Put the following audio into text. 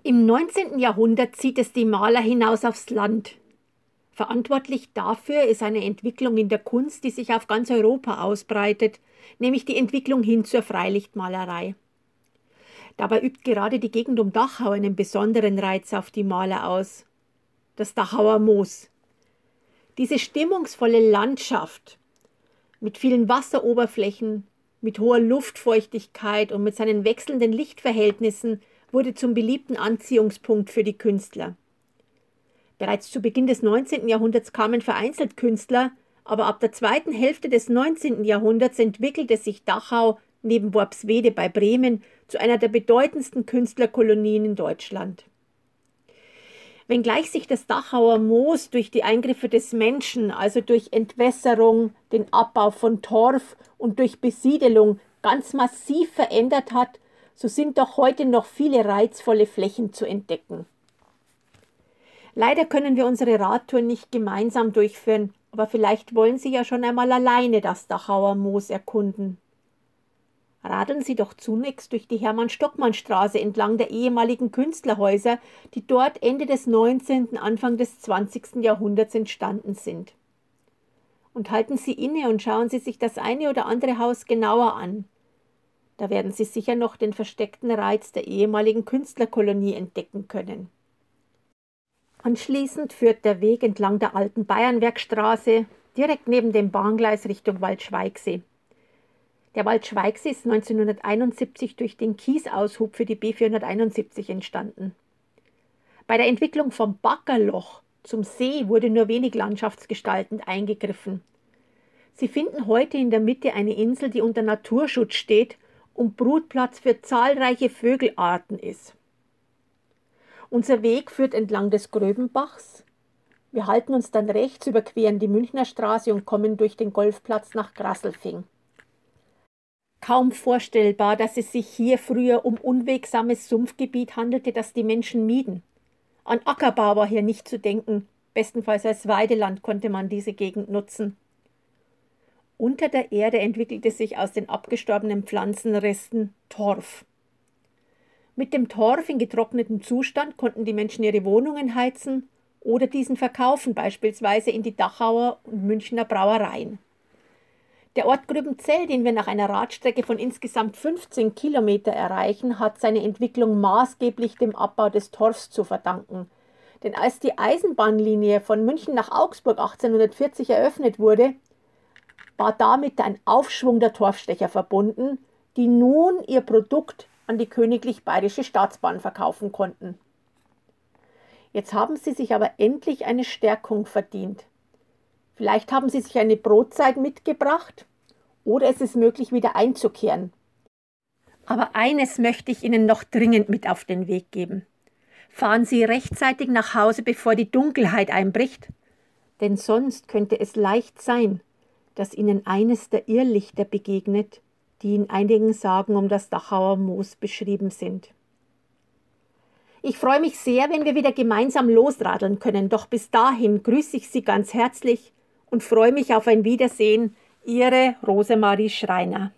Im 19. Jahrhundert zieht es die Maler hinaus aufs Land. Verantwortlich dafür ist eine Entwicklung in der Kunst, die sich auf ganz Europa ausbreitet, nämlich die Entwicklung hin zur Freilichtmalerei. Dabei übt gerade die Gegend um Dachau einen besonderen Reiz auf die Maler aus. Das Dachauer Moos. Diese stimmungsvolle Landschaft mit vielen Wasseroberflächen, mit hoher Luftfeuchtigkeit und mit seinen wechselnden Lichtverhältnissen wurde zum beliebten Anziehungspunkt für die Künstler. Bereits zu Beginn des 19. Jahrhunderts kamen vereinzelt Künstler, aber ab der zweiten Hälfte des 19. Jahrhunderts entwickelte sich Dachau neben Worpswede bei Bremen zu einer der bedeutendsten Künstlerkolonien in Deutschland. Wenngleich sich das Dachauer Moos durch die Eingriffe des Menschen, also durch Entwässerung, den Abbau von Torf und durch Besiedelung ganz massiv verändert hat, so sind doch heute noch viele reizvolle Flächen zu entdecken. Leider können wir unsere Radtour nicht gemeinsam durchführen, aber vielleicht wollen Sie ja schon einmal alleine das Dachauer Moos erkunden. Radeln Sie doch zunächst durch die Hermann-Stockmann-Straße entlang der ehemaligen Künstlerhäuser, die dort Ende des 19., Anfang des 20. Jahrhunderts entstanden sind. Und halten Sie inne und schauen Sie sich das eine oder andere Haus genauer an. Da werden Sie sicher noch den versteckten Reiz der ehemaligen Künstlerkolonie entdecken können. Anschließend führt der Weg entlang der alten Bayernwerkstraße direkt neben dem Bahngleis Richtung Waldschweigsee. Der Waldschweigsee ist 1971 durch den Kiesaushub für die B471 entstanden. Bei der Entwicklung vom Baggerloch zum See wurde nur wenig landschaftsgestaltend eingegriffen. Sie finden heute in der Mitte eine Insel, die unter Naturschutz steht und Brutplatz für zahlreiche Vögelarten ist. Unser Weg führt entlang des Gröbenbachs. Wir halten uns dann rechts, überqueren die Münchner Straße und kommen durch den Golfplatz nach Grasselfing. Kaum vorstellbar, dass es sich hier früher um unwegsames Sumpfgebiet handelte, das die Menschen mieden. An Ackerbau war hier nicht zu denken, bestenfalls als Weideland konnte man diese Gegend nutzen. Unter der Erde entwickelte sich aus den abgestorbenen Pflanzenresten Torf. Mit dem Torf in getrocknetem Zustand konnten die Menschen ihre Wohnungen heizen oder diesen verkaufen, beispielsweise in die Dachauer und Münchner Brauereien. Der Ort Grübenzell, den wir nach einer Radstrecke von insgesamt 15 Kilometer erreichen, hat seine Entwicklung maßgeblich dem Abbau des Torfs zu verdanken. Denn als die Eisenbahnlinie von München nach Augsburg 1840 eröffnet wurde, war damit ein Aufschwung der Torfstecher verbunden, die nun ihr Produkt an die Königlich Bayerische Staatsbahn verkaufen konnten. Jetzt haben sie sich aber endlich eine Stärkung verdient. Vielleicht haben sie sich eine Brotzeit mitgebracht oder es ist möglich, wieder einzukehren. Aber eines möchte ich Ihnen noch dringend mit auf den Weg geben. Fahren Sie rechtzeitig nach Hause, bevor die Dunkelheit einbricht, denn sonst könnte es leicht sein, dass Ihnen eines der Irrlichter begegnet, die in einigen Sagen um das Dachauer Moos beschrieben sind. Ich freue mich sehr, wenn wir wieder gemeinsam losradeln können, doch bis dahin grüße ich Sie ganz herzlich und freue mich auf ein Wiedersehen. Ihre Rosemarie Schreiner.